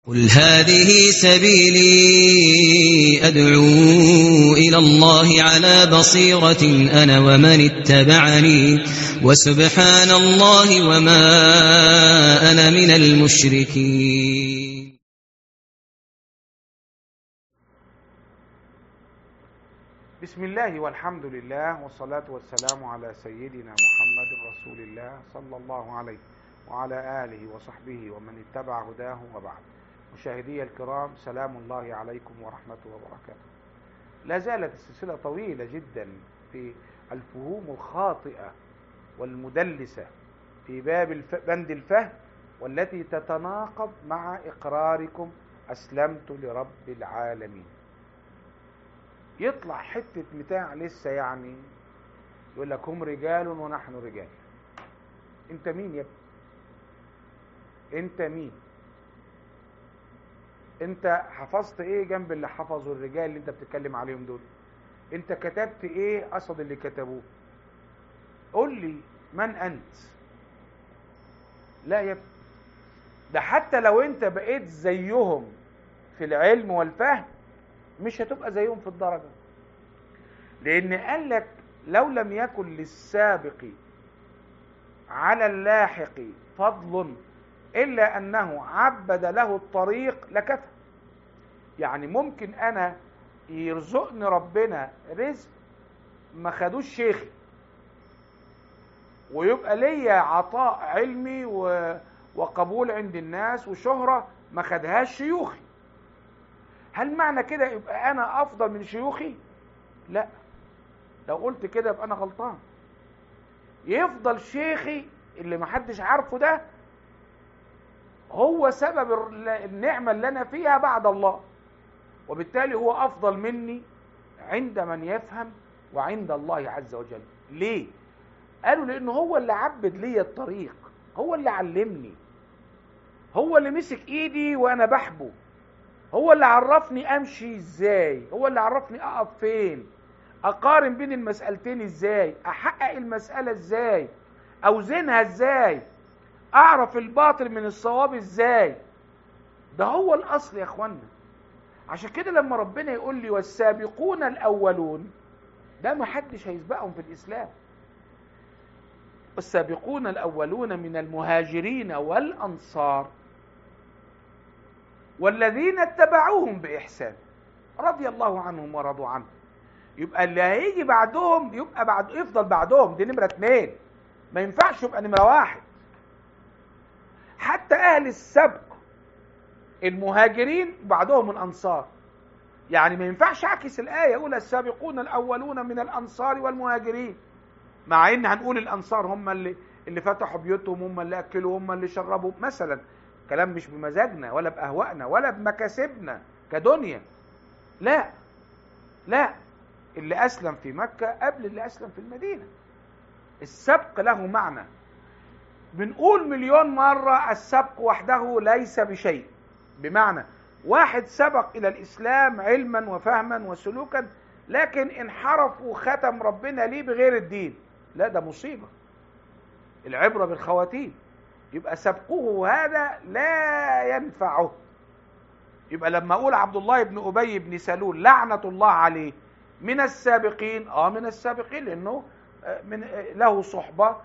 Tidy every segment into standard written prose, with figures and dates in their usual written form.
قل هذه سبيلي أدعو إلى الله على بصيرة أنا ومن اتبعني وسبحان الله وما أنا من المشركين. بسم الله والحمد لله والصلاة والسلام على سيدنا محمد رسول الله صلى الله عليه وعلى آله وصحبه ومن اتبع هداه وبعد. مشاهدي الكرام، سلام الله عليكم ورحمته وبركاته. لا زالت السلسلة طويلة جدا في الفهوم الخاطئة والمدلسة في باب بند الفهم، والتي تتناقض مع إقراركم أسلمت لرب العالمين. يطلع حتة متاع لسه يعني يقول لك هم رجال ونحن رجال. انت مين يا ابني؟ انت مين؟ انت حفظت ايه جنب اللي حفظوا الرجال اللي انت بتتكلم عليهم دول؟ انت كتبت ايه قصد اللي كتبوه؟ قول لي من انت؟ لا يا ابني، ده حتى لو انت بقيت زيهم في العلم والفهم مش هتبقى زيهم في الدرجة، لان قال لك لو لم يكن للسابق على اللاحق فضل إلا أنه عبد له الطريق لكفى. يعني ممكن أنا يرزقني ربنا رزق ما خدوش شيخي، ويبقى ليا عطاء علمي وقبول عند الناس وشهرة ما خدهاش شيوخي. هل معنى كده يبقى أنا أفضل من شيوخي؟ لا، لو قلت كده يبقى أنا غلطان. يفضل شيخي اللي محدش عارفه ده هو سبب النعمة اللي أنا فيها بعد الله، وبالتالي هو أفضل مني عند من يفهم وعند الله عز وجل. ليه؟ قالوا لأنه هو اللي عبد لي الطريق، هو اللي علمني، هو اللي مسك إيدي وأنا بحبه، هو اللي عرفني أمشي إزاي، هو اللي عرفني أقف فين، أقارن بين المسألتين إزاي، أحقق المسألة إزاي، أوزنها إزاي، أعرف الباطل من الصواب إزاي. ده هو الأصل يا أخوانا. عشان كده لما ربنا يقول لي والسابقون الأولون، ده ما حدش هيسبقهم في الإسلام. والسابقون الأولون من المهاجرين والأنصار والذين اتبعوهم بإحسان رضي الله عنهم ورضوا عنه. يبقى اللي هيجي بعدهم يبقى يفضل بعدهم، دي نمرة 2، ما ينفعش يبقى نمرة 1. حتى أهل السبق المهاجرين بعدهم الأنصار، يعني ما ينفعش أعكس الآية يقول السابقون الأولون من الأنصار والمهاجرين، مع إن هنقول الأنصار هم اللي فتحوا بيوتهم، هم اللي أكلوا، هم اللي شربوا مثلا. كلام مش بمزاجنا ولا بأهوائنا ولا بمكاسبنا كدنيا. لا لا، اللي أسلم في مكة قبل اللي أسلم في المدينة. السبق له معنى. بنقول مليون مرة السبق وحده ليس بشيء، بمعنى واحد سبق إلى الإسلام علما وفهما وسلوكا، لكن انحرف وختم ربنا ليه بغير الدين، لا ده مصيبة. العبرة بالخواتيم. يبقى سبقه هذا لا ينفعه. يبقى لما أقول عبد الله بن أبي بن سلول لعنة الله عليه من السابقين، من السابقين، لأنه له صحبة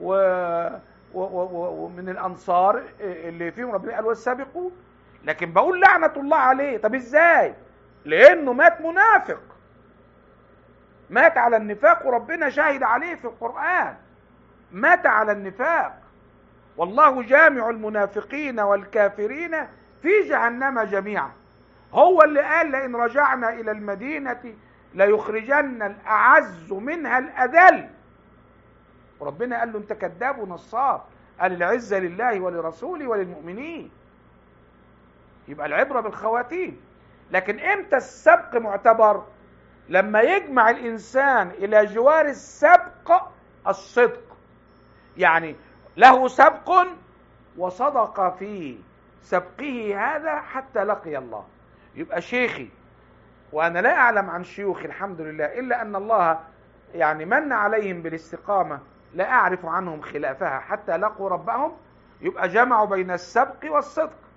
ومن الأنصار اللي فيهم ربنا قال والسابقون. لكن بقول لعنة الله عليه، طب ازاي؟ لأنه مات منافق، مات على النفاق، وربنا شاهد عليه في القرآن، مات على النفاق. والله جامع المنافقين والكافرين في جهنم جميعا. هو اللي قال لئن رجعنا إلى المدينة ليخرجن الأعز منها الأذل. وربنا قال له انت كذاب ونصاب، قال العزة لله ولرسوله وللمؤمنين. يبقى العبرة بالخواتيم. لكن امتى السبق معتبر؟ لما يجمع الإنسان إلى جوار السبق الصدق، يعني له سبق وصدق في سبقه هذا حتى لقي الله. يبقى شيخي، وأنا لا أعلم عن شيوخي الحمد لله إلا أن الله يعني من عليهم بالاستقامة، لا أعرف عنهم خلافها حتى لقوا ربهم. يبقى جمعوا بين السبق والصدق.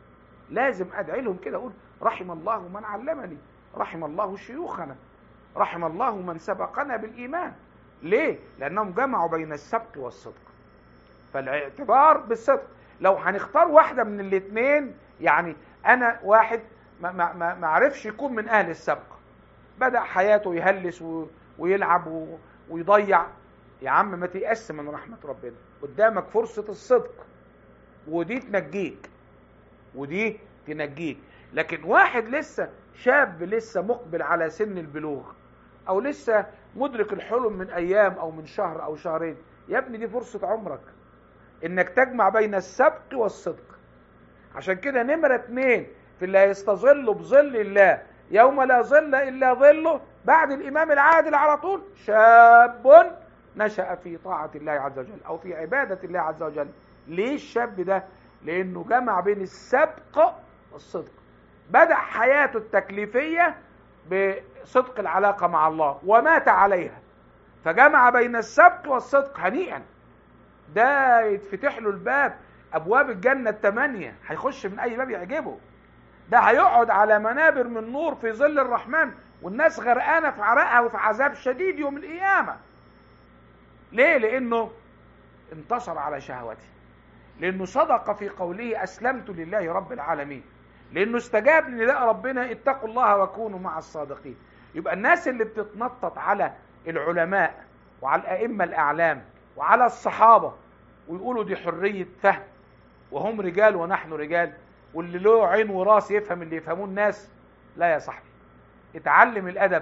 لازم ادعي لهم كده، اقول رحم الله من علمني، رحم الله شيوخنا، رحم الله من سبقنا بالايمان. ليه؟ لانهم جمعوا بين السبق والصدق. فالاعتبار بالصدق. لو هنختار واحده من الاثنين، يعني انا واحد ما عرفش يكون من اهل السبق، بدأ حياته يهلس ويلعب ويضيع، يا عم ما تيأس من رحمة ربنا، قدامك فرصة الصدق ودي تنجيك ودي تنجيك. لكن واحد لسه شاب، لسه مقبل على سن البلوغ، او لسه مدرك الحلم من ايام او من شهر او شهرين، يا ابني دي فرصة عمرك انك تجمع بين السبق والصدق. عشان كده نمرة 2 في اللي هيستظل بظل الله يوم لا ظل الا ظله بعد الامام العادل على طول، شاب نشأ في طاعة الله عز وجل او في عبادة الله عز وجل. ليه الشاب ده؟ لانه جمع بين السبق والصدق، بدأ حياته التكليفية بصدق العلاقة مع الله ومات عليها، فجمع بين السبق والصدق. هنيئا، ده يتفتح له الباب، ابواب الجنة 8، هيخش من اي باب يعجبه. ده هيقعد على منابر من نور في ظل الرحمن، والناس غرقانة في عرقها وفي عذاب شديد يوم القيامة. ليه؟ لانه انتصر على شهوته، لانه صدق في قوله اسلمت لله رب العالمين، لانه استجاب لنداء ربنا اتقوا الله وكونوا مع الصادقين. يبقى الناس اللي بتتنطط على العلماء وعلى الائمه الاعلام وعلى الصحابه ويقولوا دي حريه فهم وهم رجال ونحن رجال، واللي له عين وراس يفهم اللي يفهموه الناس، لا يا صاحبي، اتعلم الادب،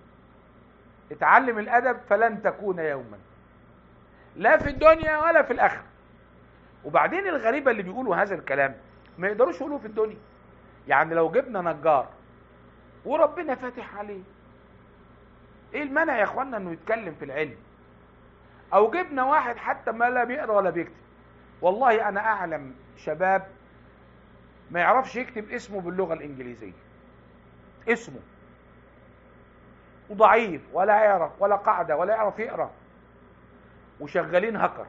اتعلم الادب فلن تكون يوما لا في الدنيا ولا في الاخره. وبعدين الغريبه اللي بيقولوا هذا الكلام ما يقدروش يقولوه في الدنيا. يعني لو جبنا نجار وربنا فاتح عليه، ايه المانع يا اخوانا انه يتكلم في العلم؟ او جبنا واحد حتى ما لا بيقرا ولا بيكتب، والله انا اعلم شباب ما يعرفش يكتب اسمه باللغه الانجليزيه، اسمه، وضعيف ولا يعرف ولا قاعده ولا يعرف يقرا، وشغالين هكر،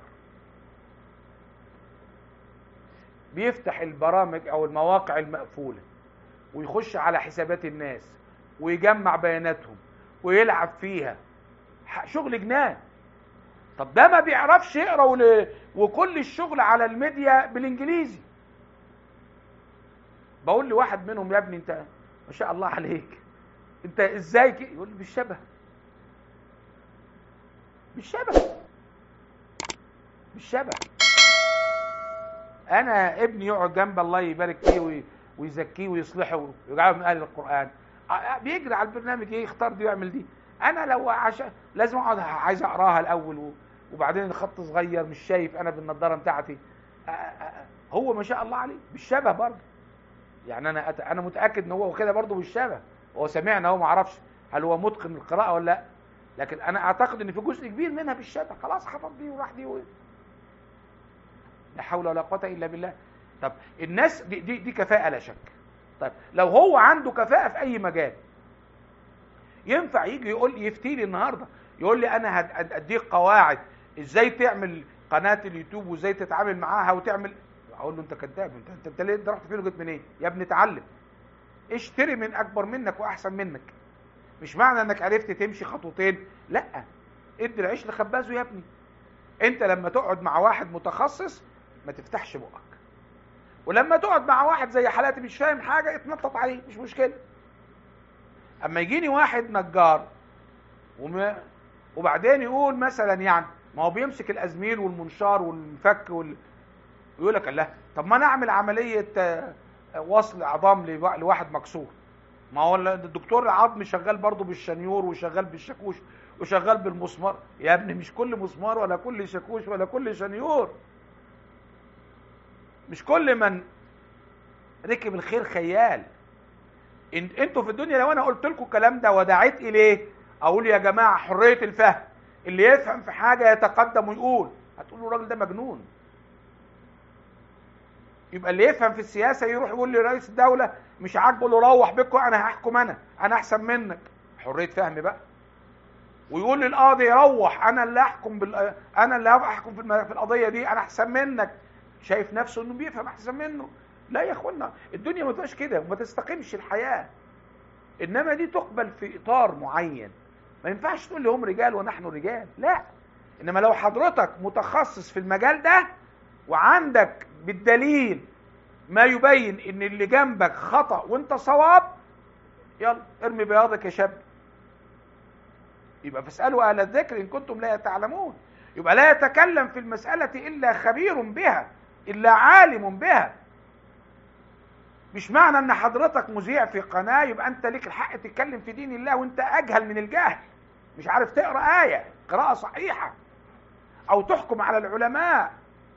بيفتح البرامج او المواقع المقفوله ويخش على حسابات الناس ويجمع بياناتهم ويلعب فيها، شغل جنان. طب ده ما بيعرفش يقرا وكل الشغل على الميديا بالانجليزي. بقول لواحد منهم يا ابني انت ما شاء الله عليك، انت ازاي كده؟ يقول لي بالشبه، بالشبه. انا ابني يقعد جنب الله يبارك فيه ويزكيه ويصلحه ويجعله من اهل القران، بيجري على البرنامج ايه، يختار دي ويعمل دي. انا لو لازم اقعد عايز اقراها الاول، وبعدين الخط صغير مش شايف انا بالنضاره بتاعتي. هو ما شاء الله عليه بالشبه برضه. يعني انا متاكد ان هو كده برضه بالشبه، هو سمعنا، هو ما اعرفش هل هو متقن القراءه ولا لا، لكن انا اعتقد ان في جزء كبير منها بالشبه، خلاص حفظ دي وراح دي لا حول ولا قوه الا بالله. طب الناس دي كفاءه لا شك. طيب لو هو عنده كفاءه في اي مجال، ينفع يجي يقول يفتي لي النهارده يقول لي انا هديك قواعد ازاي تعمل قناه اليوتيوب وازاي تتعامل معاها وتعمل؟ اقول له انت كذاب، انت ليه رحت فين وجيت منين؟ يا ابني اتعلم، اشتري من اكبر منك واحسن منك. مش معنى انك عرفت تمشي خطوتين لا، ادي العيش لخبازه يا ابني. انت لما تقعد مع واحد متخصص ما تفتحش بقك، ولما تقعد مع واحد زي حالاتي مش فاهم حاجه اتنطط عليه، مش مشكله. اما يجيني واحد نجار وبعدين يقول مثلا يعني ما هو بيمسك الازميل والمنشار والمفك ويقول لك الله، طب ما انا اعمل عمليه وصل عظام لواحد مكسور، ما هو الدكتور العظم شغال برضه بالشنيور وشغال بالشاكوش وشغال بالمسمار. يا ابني مش كل مسمار ولا كل شاكوش ولا كل شنيور، مش كل من ركب الخير خيال. انتوا في الدنيا لو انا قلت لكم الكلام ده ودعيت اليه، اقول يا جماعه حريه الفهم، اللي يفهم في حاجه يتقدم ويقول، هتقولوا الراجل ده مجنون. يبقى اللي يفهم في السياسه يروح يقول لي رئيس الدوله مش عاجبه له روح بكم، انا هحكم، انا احسن منك، حريه فهم بقى. ويقول للقاضي روح، انا اللي احكم انا اللي هحكم في القضيه دي، انا احسن منك، شايف نفسه انه بيفهم احسن منه. لا يا اخوانا، الدنيا ما تبقاش كده وما تستقيمش الحياة. انما دي تقبل في اطار معين. ما ينفعش تقول لي هم رجال ونحن رجال، لا. انما لو حضرتك متخصص في المجال ده وعندك بالدليل ما يبين ان اللي جنبك خطأ وانت صواب، يلا ارمي بياضك يا شاب. يبقى فاسألوا اهل الذكر ان كنتم لا تعلمون. يبقى لا يتكلم في المسألة الا خبير بها، الا عالم بها. مش معنى ان حضرتك مذيع في قناة يبقى انت ليك الحق تتكلم في دين الله وانت اجهل من الجهل، مش عارف تقرأ آية قراءة صحيحة، او تحكم على العلماء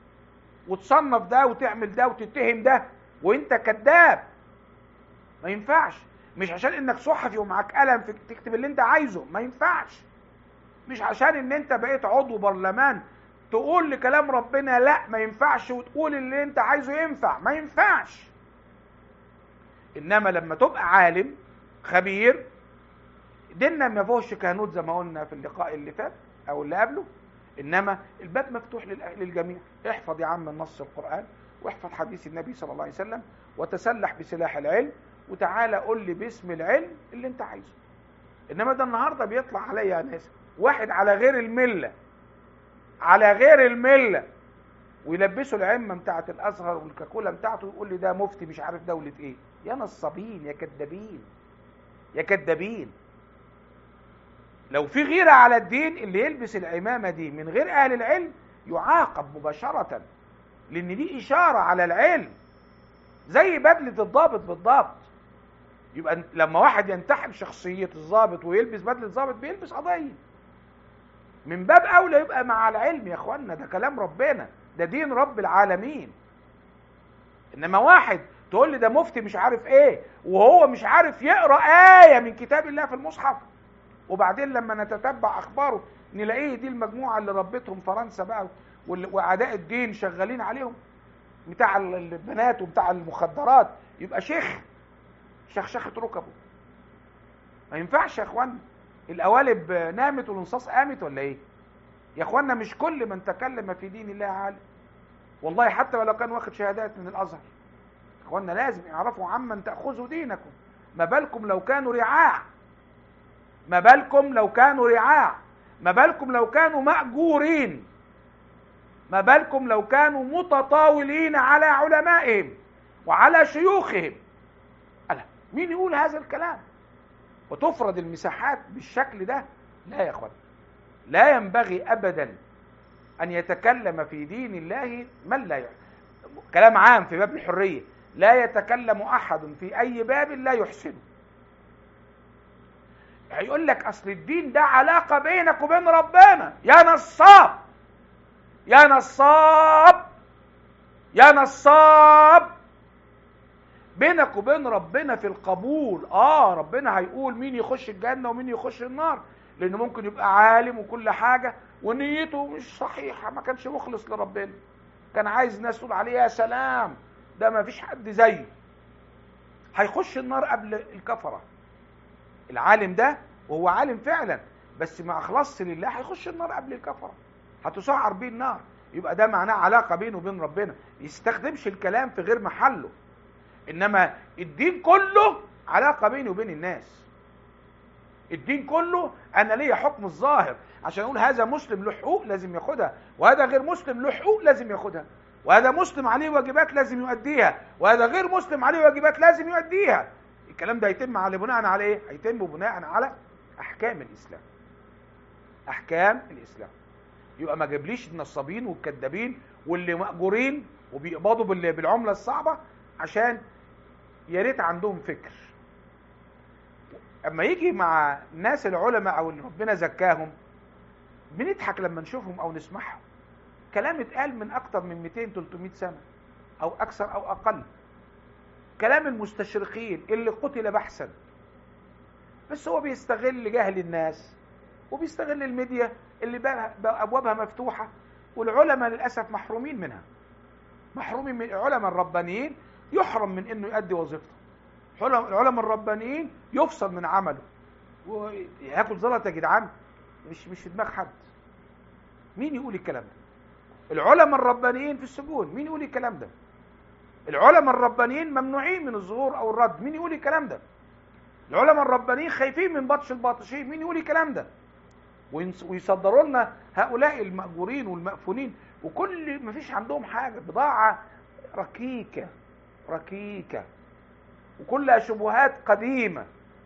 وتصنف ده وتعمل ده وتتهم ده وانت كذاب. ما ينفعش. مش عشان انك صحفي ومعاك قلم تكتب اللي انت عايزه، ما ينفعش. مش عشان ان انت بقيت عضو برلمان تقول لكلام ربنا لا ما ينفعش وتقول اللي انت عايزه ينفع، ما ينفعش. انما لما تبقى عالم خبير، ديننا ما فيهوش كهنوت زي ما قلنا في اللقاء اللي فات او اللي قبله، انما الباب مفتوح للجميع. احفظ يا عم النص القرآن، واحفظ حديث النبي صلى الله عليه وسلم، وتسلح بسلاح العلم، وتعالى قول لي باسم العلم اللي انت عايزه. انما ده النهارده بيطلع عليا ناس واحد على غير المله، على غير المله، ويلبسوا العمه بتاعه الازهر والكاكولا بتاعته ويقول لي ده مفتي مش عارف دوله ايه. يا نصابين يا كدابين يا كدابين. لو في غيره على الدين، اللي يلبس العمامه دي من غير اهل العلم يعاقب مباشره، لان دي اشاره على العلم، زي بدله الضابط بالضبط. يبقى لما واحد ينتحل شخصيه الضابط ويلبس بدله الضابط بيلبس قضيه. من باب اولى يبقى مع العلم يا اخوانا، ده كلام ربنا، ده دين رب العالمين. انما واحد تقول لي ده مفتي مش عارف ايه وهو مش عارف يقرا ايه من كتاب الله في المصحف، وبعدين لما نتتبع اخباره نلاقيه دي المجموعه اللي ربتهم فرنسا بقى واعداء الدين شغالين عليهم، بتاع البنات وبتاع المخدرات، يبقى شيخ شخشخة ركبه. ما ينفعش يا اخوانا. القوالب نامت والانصاص قامت ولا ايه يا اخوانا؟ مش كل من تكلم في دين الله عالم، والله حتى ولو كان واخد شهادات من الازهر. اخوانا لازم يعرفوا عمن تاخذوا دينكم. ما بالكم لو كانوا رعاع، ما بالكم لو كانوا رعاع، ما بالكم لو كانوا مأجورين، ما بالكم لو كانوا متطاولين على علمائهم وعلى شيوخهم. ألا مين يقول هذا الكلام وتفرض المساحات بالشكل ده؟ لا يا اخوان، لا ينبغي ابدا ان يتكلم في دين الله من لا يحسن. كلام عام في باب الحرية، لا يتكلم احد في اي باب لا يحسنه. هيقول لك اصل الدين ده علاقة بينك وبين ربنا. يا نصاب يا نصاب يا نصاب، بينك وبين ربنا في القبول. ربنا هيقول مين يخش الجنة ومين يخش النار، لانه ممكن يبقى عالم وكل حاجة ونيته مش صحيحة، ما كانش مخلص لربنا، كان عايز الناس تقول عليه يا سلام ده ما فيش حد زيه. هيخش النار قبل الكفرة. العالم ده وهو عالم فعلا بس ما اخلصش لله هيخش النار قبل الكفرة، هتسعر بيه النار. يبقى ده معناه علاقة بينه وبين ربنا. يستخدمش الكلام في غير محله. انما الدين كله علاقة بيني وبين الناس. الدين كله انا ليا حكم الظاهر عشان اقول هذا مسلم له حقوق لازم ياخدها، وهذا غير مسلم له حقوق لازم ياخدها، وهذا مسلم عليه واجبات لازم يؤديها، وهذا غير مسلم عليه واجبات لازم يؤديها. الكلام ده هيتم على بناء على ايه؟ هيتم بناء على احكام الاسلام. احكام الاسلام. يبقى ما جابليش النصابين والكذابين واللي مأجورين وبيقبضوا بالعملة الصعبة عشان يا ريت عندهم فكر. اما يجي مع ناس العلماء او اللي ربنا زكاهم بنضحك لما نشوفهم او نسمعهم. كلام اتقال من اكتر من 200-300 سنة او اكثر او اقل. كلام المستشرقين اللي قتل بحثا، بس هو بيستغل جهل الناس وبيستغل الميديا اللي بقى ابوابها مفتوحة، والعلماء للاسف محرومين منها. محرومين من العلماء الربانيين، يحرم من انه يؤدي وظيفته. العلماء الربانيين يفصل من عمله وياكل زلط يا جدعان، مش في دماغ حد. مين يقول الكلام ده؟ العلماء الربانيين في السجون، مين يقول الكلام ده؟ العلماء الربانيين ممنوعين من الظهور أو الرد. مين يقول الكلام ده؟ العلماء الربانيين خايفين من بطش الباطشين. مين يقول الكلام ده؟ ويصدروا لنا هؤلاء المأجورين والمأفونين، وكل ما فيش عندهم حاجة، بضاعة ركيكة ركيكة وكلها شبهات قديمة،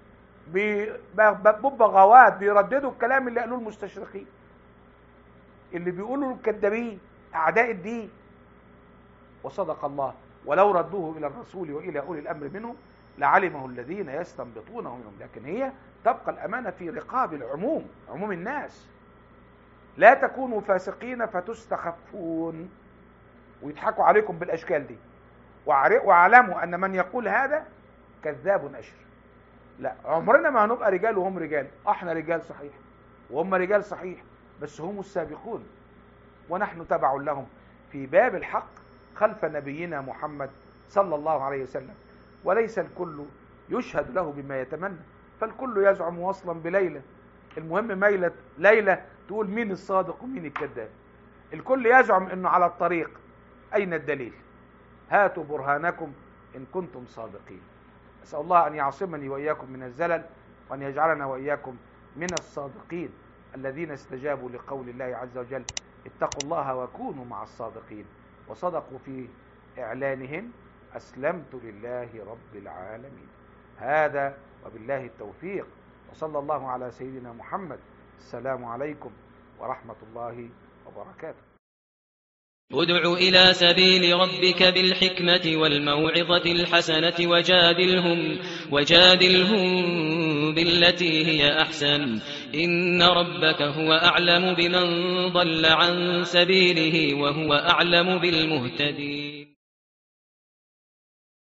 ببغاوات بيرددوا الكلام اللي قالوه المستشرقين، اللي بيقولوا الكذابين أعداء الدين. وصدق الله، ولو ردوه إلى الرسول وإلى أولي الأمر منهم لعلمه الذين يستنبطونه منهم. لكن هي تبقى الأمانة في رقاب العموم، عموم الناس. لا تكونوا فاسقين فتستخفون ويضحكوا عليكم بالأشكال دي، واعلموا أن من يقول هذا كذاب أشر. لا، عمرنا ما هنبقى رجال وهم رجال. احنا رجال صحيح وهم رجال صحيح، بس هم السابقون ونحن تبع لهم في باب الحق خلف نبينا محمد صلى الله عليه وسلم. وليس الكل يشهد له بما يتمنى، فالكل يزعم وصلا بليلة. المهم ليلة تقول مين الصادق ومين الكذاب. الكل يزعم انه على الطريق. اين الدليل؟ هاتوا برهانكم ان كنتم صادقين. أسأل الله أن يعصمني وإياكم من الزلل، وأن يجعلنا وإياكم من الصادقين الذين استجابوا لقول الله عز وجل اتقوا الله وكونوا مع الصادقين، وصدقوا في إعلانهم أسلمت لله رب العالمين. هذا وبالله التوفيق، وصلى الله على سيدنا محمد. السلام عليكم ورحمة الله وبركاته. ادع إلى سبيل ربك بالحكمة والموعظة الحسنة وجادلهم بالتي هي أحسن، إن ربك هو أعلم بمن ضل عن سبيله وهو أعلم بالمهتدين.